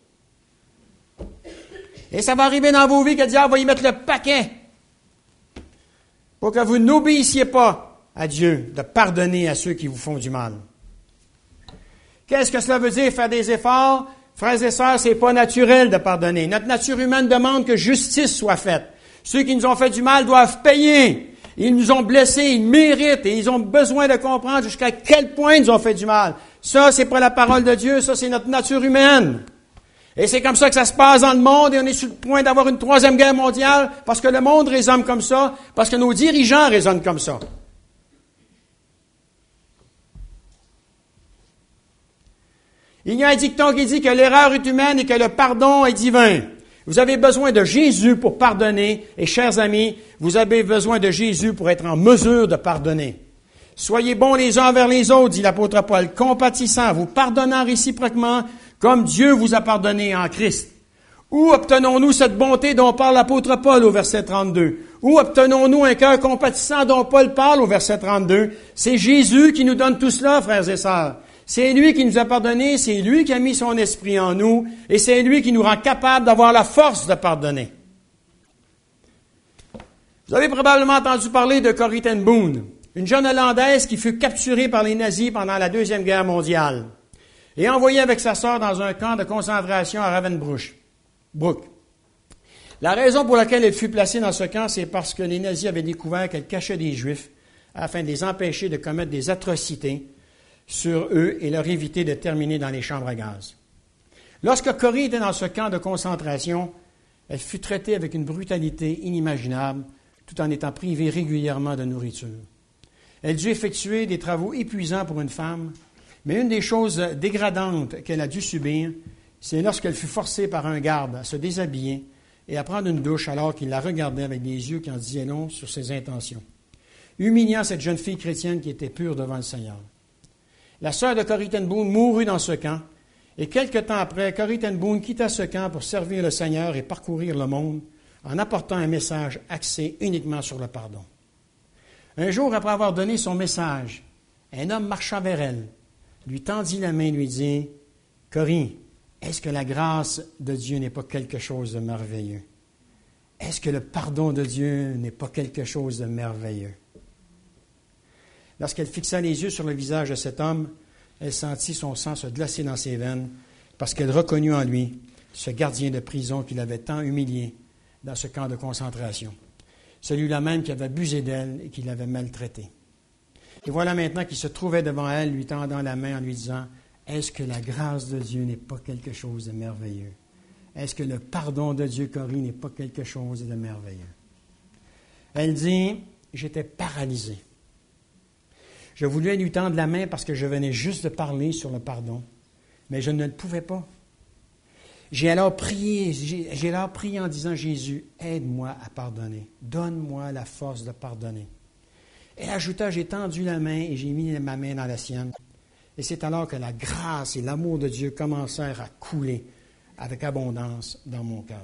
Et ça va arriver dans vos vies que le diable va y mettre le paquet. Pour que vous n'obéissiez pas à Dieu de pardonner à ceux qui vous font du mal. Qu'est-ce que cela veut dire, faire des efforts? Frères et sœurs, c'est pas naturel de pardonner. Notre nature humaine demande que justice soit faite. Ceux qui nous ont fait du mal doivent payer. Ils nous ont blessés, ils méritent et ils ont besoin de comprendre jusqu'à quel point ils nous ont fait du mal. Ça, c'est pas la parole de Dieu, ça, c'est notre nature humaine. Et c'est comme ça que ça se passe dans le monde et on est sur le point d'avoir une 3e guerre mondiale parce que le monde raisonne comme ça, parce que nos dirigeants raisonnent comme ça. Il y a un dicton qui dit que l'erreur est humaine et que le pardon est divin. Vous avez besoin de Jésus pour pardonner et, chers amis, vous avez besoin de Jésus pour être en mesure de pardonner. Soyez bons les uns envers les autres, dit l'apôtre Paul, compatissants, vous pardonnant réciproquement comme Dieu vous a pardonné en Christ. Où obtenons-nous cette bonté dont parle l'apôtre Paul au verset 32? Où obtenons-nous un cœur compatissant dont Paul parle au verset 32? C'est Jésus qui nous donne tout cela, frères et sœurs. C'est lui qui nous a pardonné, c'est lui qui a mis son esprit en nous, et c'est lui qui nous rend capables d'avoir la force de pardonner. Vous avez probablement entendu parler de Corrie ten Boom, une jeune Hollandaise qui fut capturée par les nazis pendant la Deuxième Guerre mondiale et envoyée avec sa sœur dans un camp de concentration à Ravensbrück. La raison pour laquelle elle fut placée dans ce camp, c'est parce que les nazis avaient découvert qu'elle cachait des Juifs afin de les empêcher de commettre des atrocités sur eux et leur éviter de terminer dans les chambres à gaz. Lorsque Corrie était dans ce camp de concentration, elle fut traitée avec une brutalité inimaginable, tout en étant privée régulièrement de nourriture. Elle dut effectuer des travaux épuisants pour une femme, mais une des choses dégradantes qu'elle a dû subir, c'est lorsqu'elle fut forcée par un garde à se déshabiller et à prendre une douche alors qu'il la regardait avec des yeux qui en disaient long sur ses intentions, humiliant cette jeune fille chrétienne qui était pure devant le Seigneur. La sœur de Corrie ten Boom mourut dans ce camp, et quelque temps après, Corrie ten Boom quitta ce camp pour servir le Seigneur et parcourir le monde en apportant un message axé uniquement sur le pardon. Un jour, après avoir donné son message, un homme marcha vers elle, lui tendit la main et lui dit « Corrie, est-ce que la grâce de Dieu n'est pas quelque chose de merveilleux? Est-ce que le pardon de Dieu n'est pas quelque chose de merveilleux? » Lorsqu'elle fixa les yeux sur le visage de cet homme, elle sentit son sang se glacer dans ses veines parce qu'elle reconnut en lui ce gardien de prison qui l'avait tant humilié dans ce camp de concentration. Celui-là même qui avait abusé d'elle et qui l'avait maltraitée. Et voilà maintenant qu'il se trouvait devant elle, lui tendant la main en lui disant « Est-ce que la grâce de Dieu n'est pas quelque chose de merveilleux? Est-ce que le pardon de Dieu, Corrie, n'est pas quelque chose de merveilleux? » Elle dit « J'étais paralysée. Je voulais lui tendre la main parce que je venais juste de parler sur le pardon, mais je ne le pouvais pas. J'ai alors prié en disant, Jésus, aide-moi à pardonner. Donne-moi la force de pardonner. Elle ajouta, j'ai tendu la main et j'ai mis ma main dans la sienne. Et c'est alors que la grâce et l'amour de Dieu commencèrent à couler avec abondance dans mon cœur.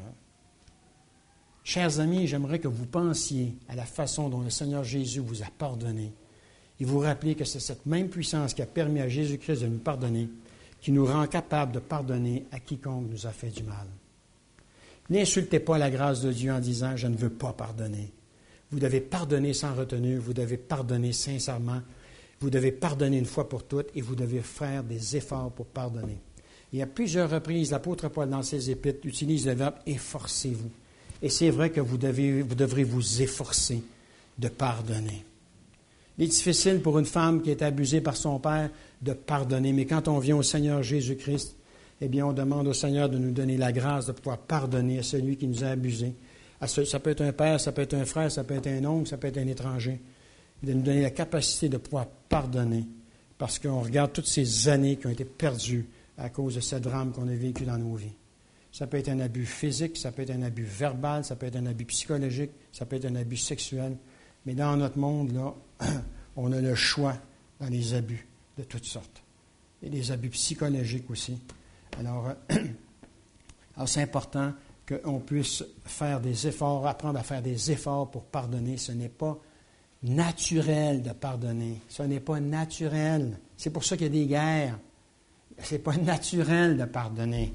Chers amis, j'aimerais que vous pensiez à la façon dont le Seigneur Jésus vous a pardonné. Et vous rappelez que c'est cette même puissance qui a permis à Jésus-Christ de nous pardonner, qui nous rend capables de pardonner à quiconque nous a fait du mal. N'insultez pas la grâce de Dieu en disant « je ne veux pas pardonner ». Vous devez pardonner sans retenue, vous devez pardonner sincèrement, vous devez pardonner une fois pour toutes et vous devez faire des efforts pour pardonner. Et à plusieurs reprises, l'apôtre Paul, dans ses épîtres, utilise le verbe « efforcez-vous ». Et c'est vrai que vous devrez vous efforcer de pardonner. Il est difficile pour une femme qui est abusée par son père de pardonner, mais quand on vient au Seigneur Jésus-Christ, eh bien, on demande au Seigneur de nous donner la grâce de pouvoir pardonner à celui qui nous a abusés. Ça peut être un père, ça peut être un frère, ça peut être un oncle, ça peut être un étranger. De nous donner la capacité de pouvoir pardonner, parce qu'on regarde toutes ces années qui ont été perdues à cause de ce drame qu'on a vécu dans nos vies. Ça peut être un abus physique, ça peut être un abus verbal, ça peut être un abus psychologique, ça peut être un abus sexuel. Mais dans notre monde, là, on a le choix dans les abus. de toutes sortes. Et des abus psychologiques aussi. Alors c'est important qu'on puisse faire des efforts, apprendre à faire des efforts pour pardonner. Ce n'est pas naturel de pardonner. Ce n'est pas naturel. C'est pour ça qu'il y a des guerres. Ce n'est pas naturel de pardonner.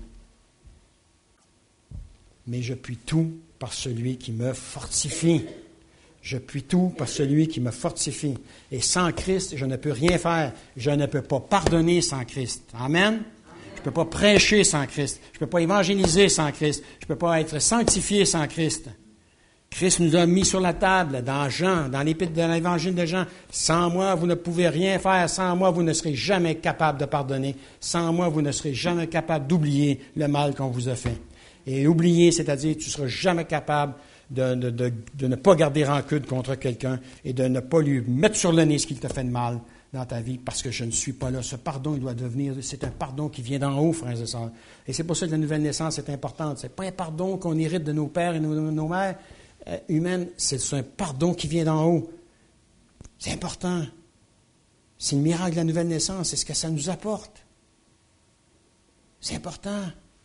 Mais je puis tout par celui qui me fortifie. Je puis tout par celui qui me fortifie. Et sans Christ, je ne peux rien faire. Je ne peux pas pardonner sans Christ. Amen? Je ne peux pas prêcher sans Christ. Je ne peux pas évangéliser sans Christ. Je ne peux pas être sanctifié sans Christ. Christ nous a mis sur la table, dans Jean, dans l'épître de l'évangile de Jean. Sans moi, vous ne pouvez rien faire. Sans moi, vous ne serez jamais capable de pardonner. Sans moi, vous ne serez jamais capable d'oublier le mal qu'on vous a fait. Et oublier, c'est-à-dire, tu ne seras jamais capable de ne pas garder rancune contre quelqu'un et de ne pas lui mettre sur le nez ce qu'il t'a fait de mal dans ta vie parce que je ne suis pas là. Ce pardon, il doit devenir, c'est un pardon qui vient d'en haut, frères et sœurs. Et c'est pour ça que la nouvelle naissance est importante. Ce n'est pas un pardon qu'on hérite de nos pères et nos mères humaines, c'est un pardon qui vient d'en haut. C'est important. C'est le miracle de la nouvelle naissance, c'est ce que ça nous apporte. C'est important.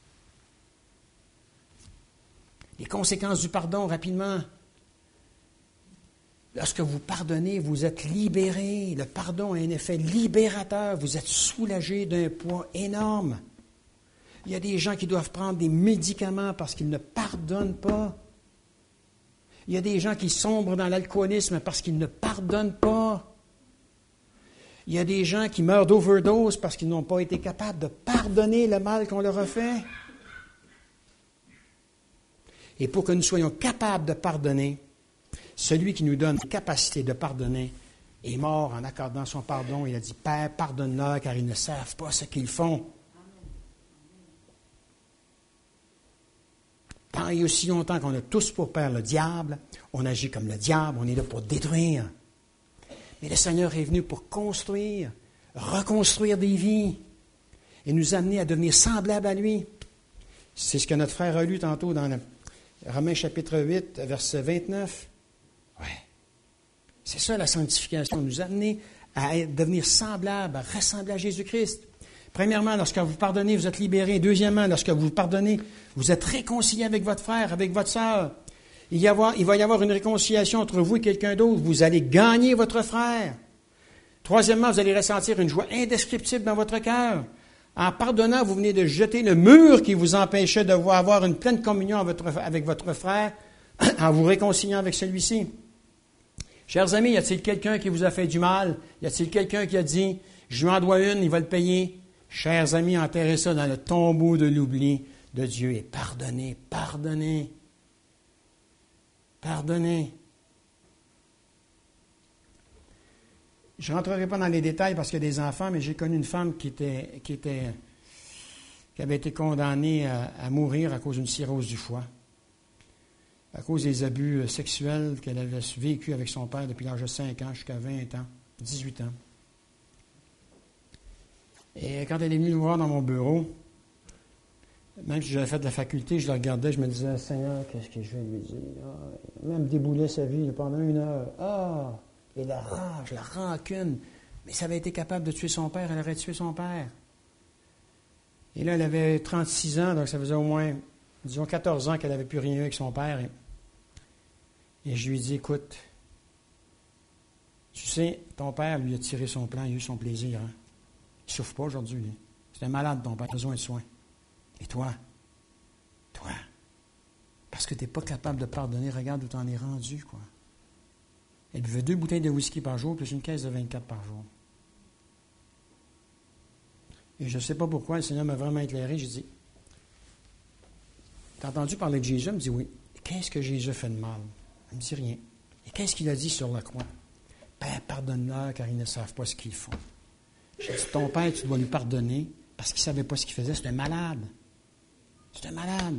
Les conséquences du pardon, rapidement. Lorsque vous pardonnez, vous êtes libéré. Le pardon a un effet libérateur. Vous êtes soulagé d'un poids énorme. Il y a des gens qui doivent prendre des médicaments parce qu'ils ne pardonnent pas. Il y a des gens qui sombrent dans l'alcoolisme parce qu'ils ne pardonnent pas. Il y a des gens qui meurent d'overdose parce qu'ils n'ont pas été capables de pardonner le mal qu'on leur a fait. Et pour que nous soyons capables de pardonner, celui qui nous donne la capacité de pardonner est mort en accordant son pardon. Il a dit, Père, pardonne-leur car ils ne savent pas ce qu'ils font. Tant et aussi longtemps qu'on a tous pour père le diable, on agit comme le diable, on est là pour détruire. Mais le Seigneur est venu pour construire, reconstruire des vies et nous amener à devenir semblables à lui. C'est ce que notre frère a lu tantôt dans Romains chapitre 8, verset 29. Oui. C'est ça la sanctification, nous amener à devenir semblables, à ressembler à Jésus-Christ. Premièrement, lorsque vous pardonnez, vous êtes libéré. Deuxièmement, lorsque vous pardonnez, vous êtes réconcilié avec votre frère, avec votre sœur. Il va y avoir une réconciliation entre vous et quelqu'un d'autre. Vous allez gagner votre frère. Troisièmement, vous allez ressentir une joie indescriptible dans votre cœur. En pardonnant, vous venez de jeter le mur qui vous empêchait de avoir une pleine communion avec votre frère en vous réconciliant avec celui-ci. Chers amis, y a-t-il quelqu'un qui vous a fait du mal? Y a-t-il quelqu'un qui a dit, je lui en dois une, il va le payer? Chers amis, enterrez ça dans le tombeau de l'oubli de Dieu et pardonnez, pardonnez, pardonnez. Je ne rentrerai pas dans les détails parce qu'il y a des enfants, mais j'ai connu une femme qui avait été condamnée à mourir à cause d'une cirrhose du foie, à cause des abus sexuels qu'elle avait vécu avec son père depuis l'âge de 5 ans jusqu'à 20 ans, 18 ans. Et quand elle est venue me voir dans mon bureau, même si j'avais fait de la faculté, je la regardais, je me disais, Seigneur, qu'est-ce que je vais lui dire? Même déboulait sa vie pendant 1 heure. Et la rage, la rancune. Mais si elle avait été capable de tuer son père, elle aurait tué son père. Et là, elle avait 36 ans, donc ça faisait au moins, disons, 14 ans qu'elle n'avait plus rien eu avec son père. Et je lui ai dit, écoute, tu sais, ton père, lui, a tiré son plan, il a eu son plaisir. Hein? Il ne souffre pas aujourd'hui. Lui. C'est un malade, ton père, il a besoin de soins. Et toi, parce que tu n'es pas capable de pardonner, regarde où tu en es rendu, quoi. Elle buvait 2 bouteilles de whisky par jour, plus une caisse de 24 par jour. Et je ne sais pas pourquoi, le Seigneur m'a vraiment éclairé. J'ai dit, t'as entendu parler de Jésus? Elle me dit, oui. Qu'est-ce que Jésus fait de mal? Elle me dit rien. Et qu'est-ce qu'il a dit sur la croix? Père, pardonne-leur, car ils ne savent pas ce qu'ils font. J'ai dit, ton père, tu dois lui pardonner, parce qu'il ne savait pas ce qu'il faisait. C'est un malade. C'est un malade.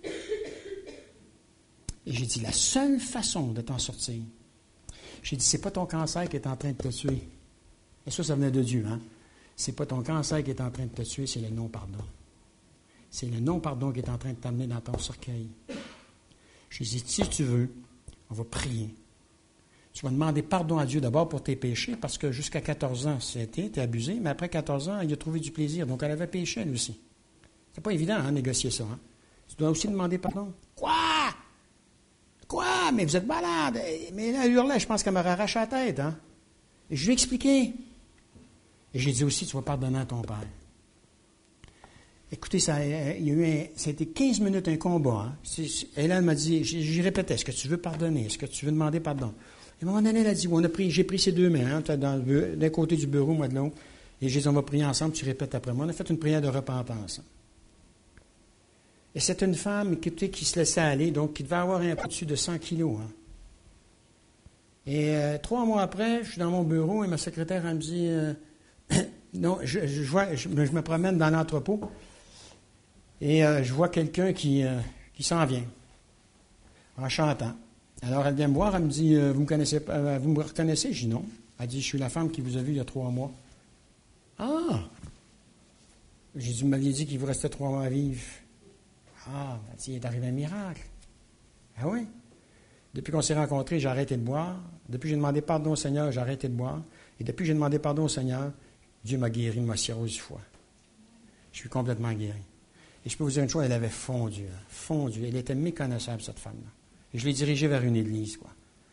Et j'ai dit, la seule façon de t'en sortir, j'ai dit, c'est pas ton cancer qui est en train de te tuer. Et ça venait de Dieu, hein? C'est pas ton cancer qui est en train de te tuer, c'est le non-pardon. C'est le non-pardon qui est en train de t'amener dans ton cercueil. J'ai dit, si tu veux, on va prier. Tu vas demander pardon à Dieu d'abord pour tes péchés, parce que jusqu'à 14 ans, t'es abusé, mais après 14 ans, il a trouvé du plaisir. Donc, elle avait péché, elle aussi. C'est pas évident, hein, négocier ça. Hein? Tu dois aussi demander pardon. Quoi? Quoi? Mais vous êtes malade. Mais là, elle hurlait, je pense qu'elle m'aurait arraché la tête. Hein? Et je lui ai expliqué. Et j'ai dit aussi, tu vas pardonner à ton père. Écoutez, ça a été 15 minutes un combat. Hein? Et là, elle m'a dit, j'y répétais, est-ce que tu veux pardonner? Est-ce que tu veux demander pardon? Et à un moment donné, elle a dit, j'ai pris ses deux mains, hein, d'un côté du bureau, moi de l'autre. Et j'ai dit, on va prier ensemble, tu répètes après moi. On a fait une prière de repentance. Et c'est une femme qui se laissait aller, donc qui devait avoir un peu dessus de 100 kilos. Hein. Et 3 mois après, je suis dans mon bureau et ma secrétaire, elle me dit, non, je me promène dans l'entrepôt et je vois quelqu'un qui s'en vient en chantant. Alors elle vient me voir, elle me dit, vous me reconnaissez? Je dis non. Elle dit, je suis la femme qui vous a vu il y a 3 mois. Ah! J'ai dit, vous m'aviez dit qu'il vous restait 3 mois à vivre. Ah, il est arrivé un miracle. Ah oui? Depuis qu'on s'est rencontrés, j'ai arrêté de boire. Depuis que j'ai demandé pardon au Seigneur, j'ai arrêté de boire. Et depuis que j'ai demandé pardon au Seigneur, Dieu m'a guéri de ma cirrhose du foie. Je suis complètement guéri. Et je peux vous dire une chose, elle avait fondu. Hein, fondu. Elle était méconnaissable, cette femme-là. Et je l'ai dirigée vers une église, quoi.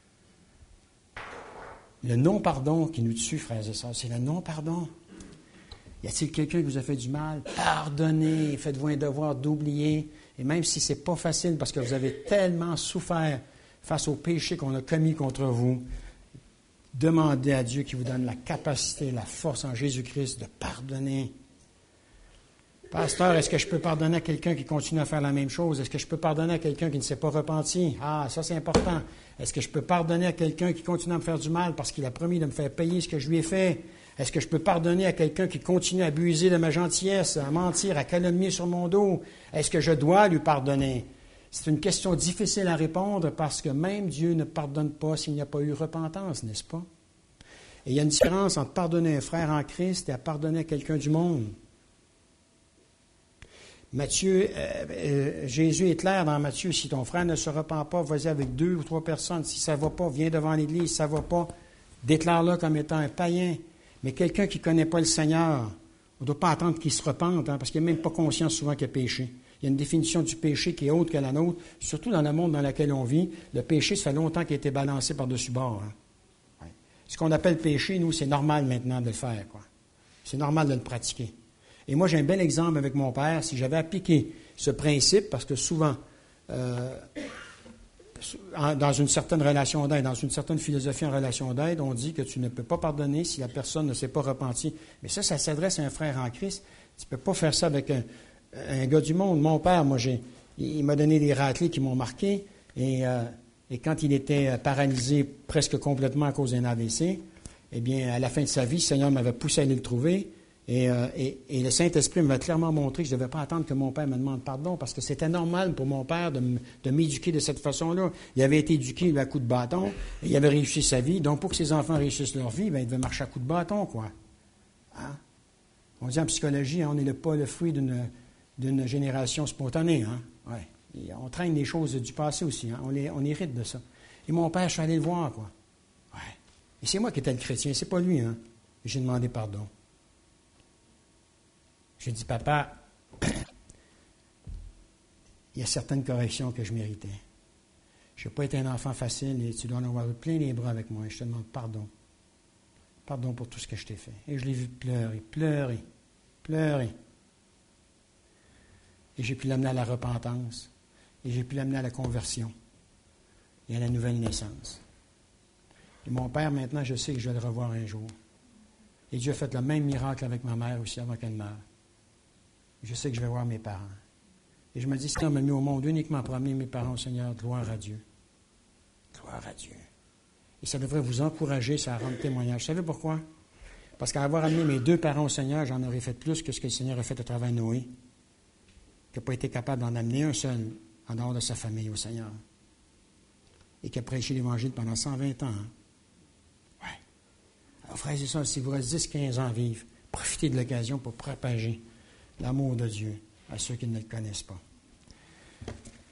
Le non-pardon qui nous tue, frères et sœurs, c'est le non-pardon. Y a-t-il quelqu'un qui vous a fait du mal? Pardonnez, faites-vous un devoir d'oublier. Et même si ce n'est pas facile parce que vous avez tellement souffert face au péché qu'on a commis contre vous, demandez à Dieu qui vous donne la capacité, la force en Jésus-Christ de pardonner. Pasteur, est-ce que je peux pardonner à quelqu'un qui continue à faire la même chose? Est-ce que je peux pardonner à quelqu'un qui ne s'est pas repenti? Ah, ça c'est important. Est-ce que je peux pardonner à quelqu'un qui continue à me faire du mal parce qu'il a promis de me faire payer ce que je lui ai fait? Est-ce que je peux pardonner à quelqu'un qui continue à abuser de ma gentillesse, à mentir, à calomnier sur mon dos? Est-ce que je dois lui pardonner? C'est une question difficile à répondre parce que même Dieu ne pardonne pas s'il n'y a pas eu repentance, n'est-ce pas? Et il y a une différence entre pardonner un frère en Christ et à pardonner à quelqu'un du monde. Jésus est clair dans Matthieu, si ton frère ne se repent pas, vas-y avec 2 ou 3 personnes. Si ça ne va pas, viens devant l'Église. Si ça ne va pas, déclare-le comme étant un païen. Mais quelqu'un qui ne connaît pas le Seigneur, on ne doit pas attendre qu'il se repente, hein, parce qu'il n'est même pas conscient souvent qu'il a péché. Il y a une définition du péché qui est autre que la nôtre, surtout dans le monde dans lequel on vit. Le péché, ça fait longtemps qu'il a été balancé par-dessus bord. Hein. Ouais. Ce qu'on appelle péché, nous, c'est normal maintenant de le faire, quoi. C'est normal de le pratiquer. Et moi, j'ai un bel exemple avec mon père. Si j'avais appliqué ce principe, parce que souvent, dans une certaine relation d'aide, dans une certaine philosophie en relation d'aide, on dit que tu ne peux pas pardonner si la personne ne s'est pas repentie. Mais ça s'adresse à un frère en Christ. Tu ne peux pas faire ça avec un gars du monde. Mon père, moi, il m'a donné des raclés qui m'ont marqué. Et quand il était paralysé presque complètement à cause d'un AVC, eh bien, à la fin de sa vie, le Seigneur m'avait poussé à aller le trouver. Et le Saint-Esprit m'a clairement montré que je ne devais pas attendre que mon père me demande pardon, parce que c'était normal pour mon père de m'éduquer de cette façon-là. Il avait été éduqué à coups de bâton, et il avait réussi sa vie. Donc, pour que ses enfants réussissent leur vie, il devait marcher à coups de bâton, quoi. Hein? On dit en psychologie, hein, on n'est pas le fruit d'une génération spontanée. Hein? Ouais. Et on traîne les choses du passé aussi. Hein? On hérite de ça. Et mon père, je suis allé le voir, quoi. Ouais. Et c'est moi qui étais le chrétien, c'est pas lui. Hein? Et j'ai demandé pardon. J'ai dit, papa, il y a certaines corrections que je méritais. Je n'ai pas été un enfant facile et tu dois en avoir plein les bras avec moi. Et je te demande pardon. Pardon pour tout ce que je t'ai fait. Et je l'ai vu pleurer. Et j'ai pu l'amener à la repentance. Et j'ai pu l'amener à la conversion. Et à la nouvelle naissance. Et mon père, maintenant, je sais que je vais le revoir un jour. Et Dieu a fait le même miracle avec ma mère aussi avant qu'elle meure. Je sais que je vais voir mes parents. Et je me dis, Seigneur m'a mis au monde uniquement pour amener mes parents au Seigneur. Gloire à Dieu. Gloire à Dieu. Et ça devrait vous encourager, ça à rendre témoignage. Vous savez pourquoi? Parce qu'à avoir amené mes 2 parents au Seigneur, j'en aurais fait plus que ce que le Seigneur a fait à travers Noé, qui n'a pas été capable d'en amener un seul en dehors de sa famille au Seigneur. Et qui a prêché l'Évangile pendant 120 ans. Hein? Ouais. Alors, frères et sœurs, si vous restez 10-15 ans à vivre, profitez de l'occasion pour propager l'amour de Dieu à ceux qui ne le connaissent pas.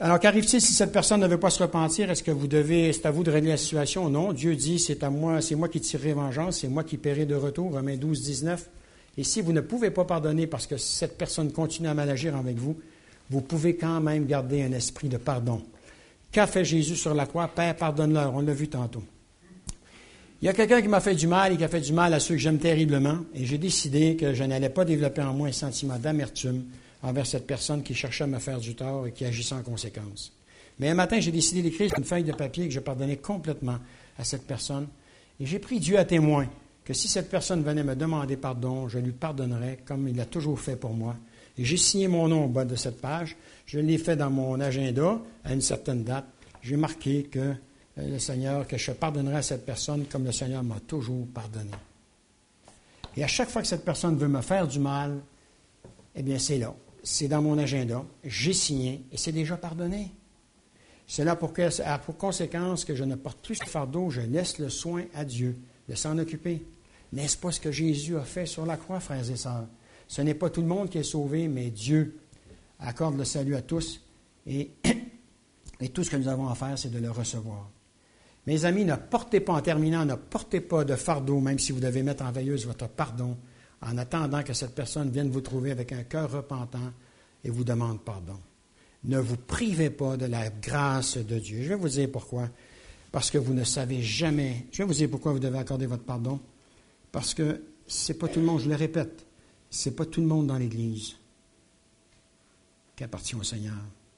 Alors, qu'arrive-t-il si cette personne ne veut pas se repentir? Est-ce que c'est à vous de régler la situation? Non. Dieu dit, c'est moi qui tirerai vengeance, c'est moi qui paierai de retour. Romains 12, 19. Et si vous ne pouvez pas pardonner parce que cette personne continue à mal agir avec vous, vous pouvez quand même garder un esprit de pardon. Qu'a fait Jésus sur la croix? Père, pardonne-leur. On l'a vu tantôt. Il y a quelqu'un qui m'a fait du mal et qui a fait du mal à ceux que j'aime terriblement. Et j'ai décidé que je n'allais pas développer en moi un sentiment d'amertume envers cette personne qui cherchait à me faire du tort et qui agissait en conséquence. Mais un matin, j'ai décidé d'écrire sur une feuille de papier que je pardonnais complètement à cette personne. Et j'ai pris Dieu à témoin que si cette personne venait me demander pardon, je lui pardonnerais comme il l'a toujours fait pour moi. Et j'ai signé mon nom au bas de cette page. Je l'ai fait dans mon agenda à une certaine date. J'ai marqué que le Seigneur, que je pardonnerai à cette personne comme le Seigneur m'a toujours pardonné. Et à chaque fois que cette personne veut me faire du mal, eh bien, c'est là. C'est dans mon agenda. J'ai signé et c'est déjà pardonné. C'est là pour conséquence que je ne porte plus ce fardeau, je laisse le soin à Dieu de s'en occuper. N'est-ce pas ce que Jésus a fait sur la croix, frères et sœurs? Ce n'est pas tout le monde qui est sauvé, mais Dieu accorde le salut à tous et tout ce que nous avons à faire, c'est de le recevoir. Mes amis, ne portez pas de fardeau, même si vous devez mettre en veilleuse votre pardon, en attendant que cette personne vienne vous trouver avec un cœur repentant et vous demande pardon. Ne vous privez pas de la grâce de Dieu. Je vais vous dire pourquoi. Parce que vous ne savez jamais. Je vais vous dire pourquoi vous devez accorder votre pardon. Parce que c'est pas tout le monde, je le répète, c'est pas tout le monde dans l'Église qui appartient au Seigneur.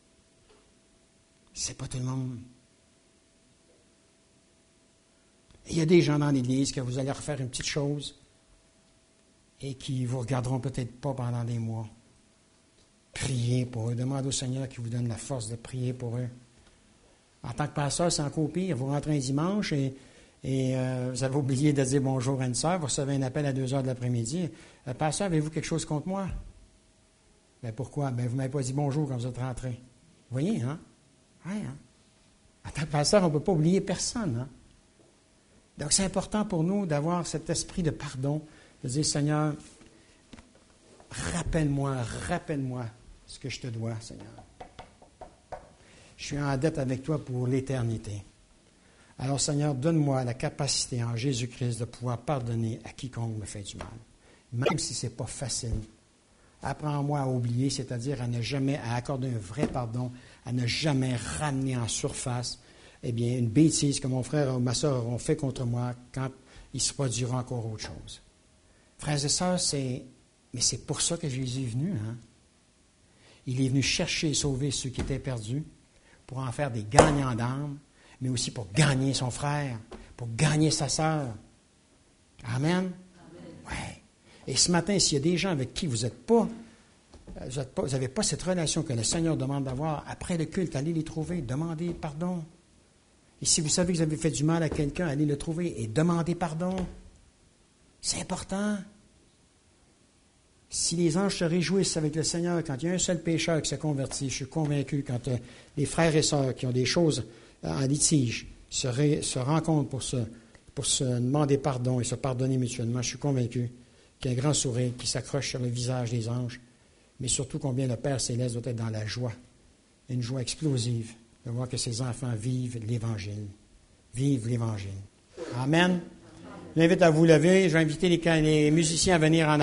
C'est pas tout le monde. Il y a des gens dans l'Église que vous allez refaire une petite chose et qui vous regarderont peut-être pas pendant des mois. Priez pour eux. Demandez au Seigneur qui vous donne la force de prier pour eux. En tant que pasteur, c'est encore pire. Vous rentrez un dimanche et vous avez oublié de dire bonjour à une sœur. Vous recevez un appel à 2 heures de l'après-midi. Pasteur, avez-vous quelque chose contre moi? Ben pourquoi? Ben vous ne m'avez pas dit bonjour quand vous êtes rentré. Vous voyez, hein? Ouais, hein? En tant que pasteur, on ne peut pas oublier personne, hein? Donc, c'est important pour nous d'avoir cet esprit de pardon, de dire, Seigneur, rappelle-moi ce que je te dois, Seigneur. Je suis en dette avec toi pour l'éternité. Alors, Seigneur, donne-moi la capacité en Jésus-Christ de pouvoir pardonner à quiconque me fait du mal, même si ce n'est pas facile. Apprends-moi à oublier, c'est-à-dire à accorder un vrai pardon, à ne jamais ramener en surface une bêtise que mon frère ou ma soeur ont fait contre moi quand il se produira encore autre chose. Frères et sœurs, c'est pour ça que Jésus est venu. Hein? Il est venu chercher et sauver ceux qui étaient perdus, pour en faire des gagnants d'âme, mais aussi pour gagner son frère, pour gagner sa sœur. Amen? Oui. Et ce matin, s'il y a des gens avec qui vous n'avez pas cette relation que le Seigneur demande d'avoir, après le culte, allez les trouver, demandez pardon. Et si vous savez que vous avez fait du mal à quelqu'un, allez le trouver et demandez pardon. C'est important. Si les anges se réjouissent avec le Seigneur quand il y a un seul pécheur qui s'est converti, je suis convaincu, quand les frères et sœurs qui ont des choses en litige se rencontrent pour se demander pardon et se pardonner mutuellement, je suis convaincu qu'il y a un grand sourire qui s'accroche sur le visage des anges, mais surtout combien le Père Céleste doit être dans la joie, une joie explosive de voir que ses enfants vivent l'Évangile. Vivent l'Évangile. Amen. Je vous invite à vous lever. Je vais inviter les musiciens à venir en